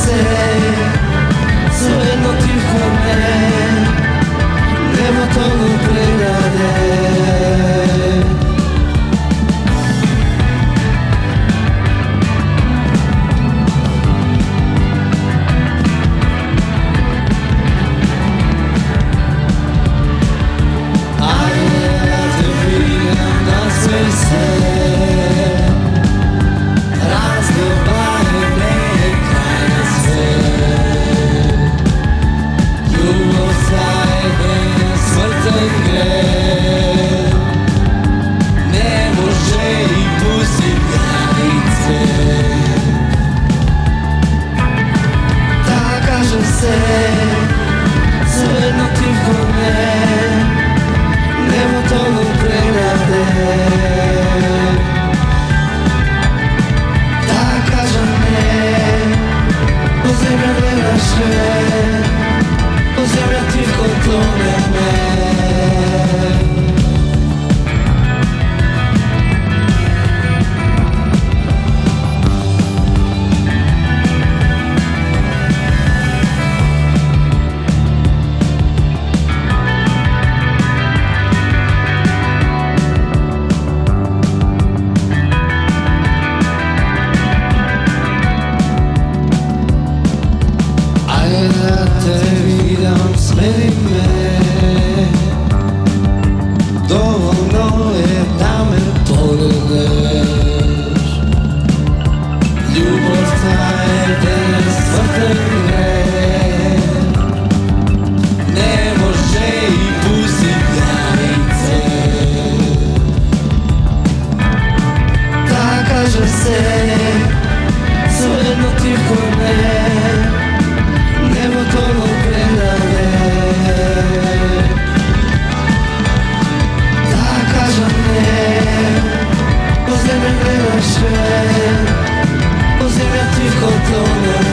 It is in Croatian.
se, svejedno tiho me, nema toga pregrade. Svejedno tiho me, nema toga pregrade. Da kažem ne, u zemlja gledaš me, u zemlja tiho tone me. Da te vidim, sledi me, dovoljno je da me pogledaš. Ljubav trajde smrtan greh, ne može i pusti granice. Da kažem se, svejedno tiho me, nema toga pregrade. Da kažem ne, u zemlja gledaš me, u zemlja tiho tone.